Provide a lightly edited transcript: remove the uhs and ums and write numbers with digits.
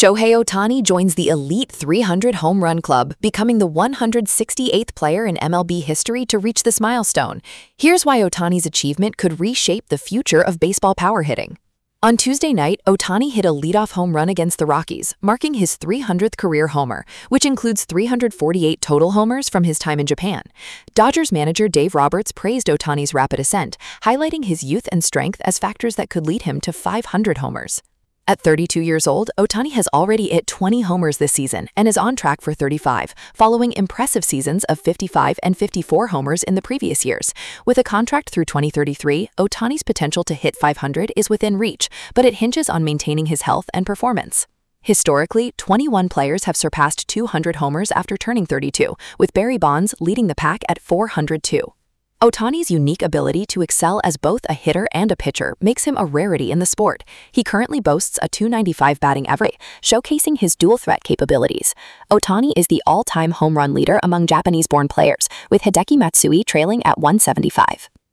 Shohei Ohtani joins the elite 300 home run club, becoming the 168th player in MLB history to reach this milestone. Here's why Ohtani's achievement could reshape the future of baseball power hitting. On Tuesday night, Ohtani hit a leadoff home run against the Rockies, marking his 300th career homer, which includes 348 total homers from his time in Japan. Dodgers manager Dave Roberts praised Ohtani's rapid ascent, highlighting his youth and strength as factors that could lead him to 500 homers. At 32 years old, Ohtani has already hit 20 homers this season and is on track for 35, following impressive seasons of 55 and 54 homers in the previous years. With a contract through 2033, Ohtani's potential to hit 500 is within reach, but it hinges on maintaining his health and performance. Historically, 21 players have surpassed 200 homers after turning 32, with Barry Bonds leading the pack at 402. Ohtani's unique ability to excel as both a hitter and a pitcher makes him a rarity in the sport. He currently boasts a .295 batting average, showcasing his dual-threat capabilities. Ohtani is the all-time home run leader among Japanese-born players, with Hideki Matsui trailing at 175.